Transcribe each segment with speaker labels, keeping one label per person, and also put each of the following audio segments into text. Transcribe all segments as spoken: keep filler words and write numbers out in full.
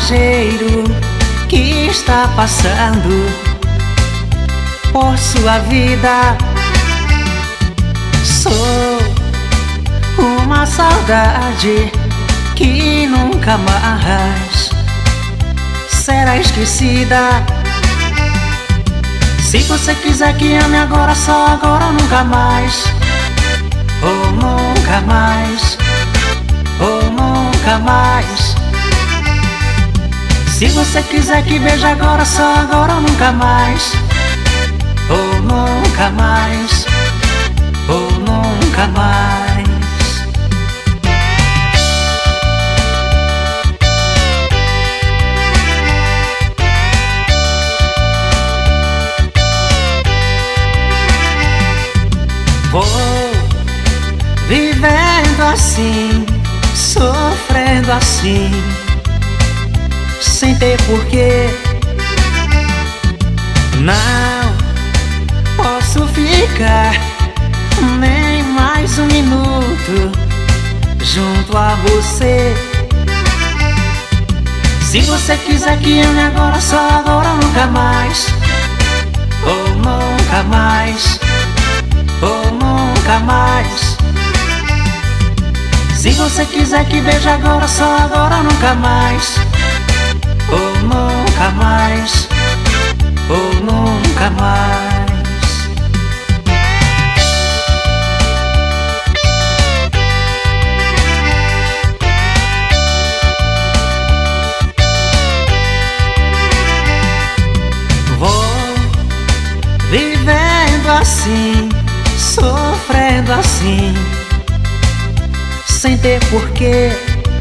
Speaker 1: passageiro que está passando por sua vida. Sou uma saudade que nunca mais será esquecida. Se você quiser que ame agora, só agora ou nunca mais, ou nunca mais, ou nunca mais. Se você quiser que beije agora, só agora ou nunca mais, ou nunca mais, ou nunca mais. Vou vivendo assim, sofrendo assim, sem ter porquê. Não posso ficar nem mais um minuto junto a você. Se você quiser que ame agora, só agora ou nunca mais, ou nunca mais, ou nunca mais. Se você quiser que beije agora, só agora ou nunca mais, ou nunca mais, ou nunca mais. Vou vivendo assim, sofrendo assim, sem ter porquê.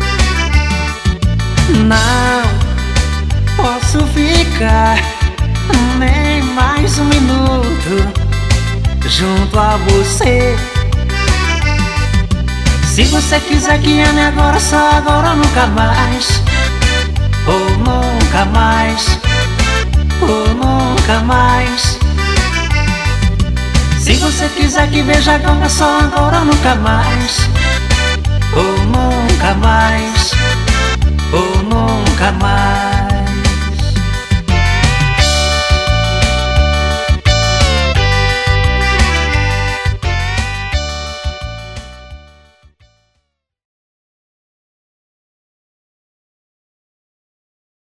Speaker 1: Não posso ficar nem mais um minuto junto a você. Se você quiser que ame agora, só agora ou nunca mais, ou nunca mais, ou nunca mais. Se você quiser que beije agora, só agora ou nunca mais, ou nunca mais, ou nunca mais.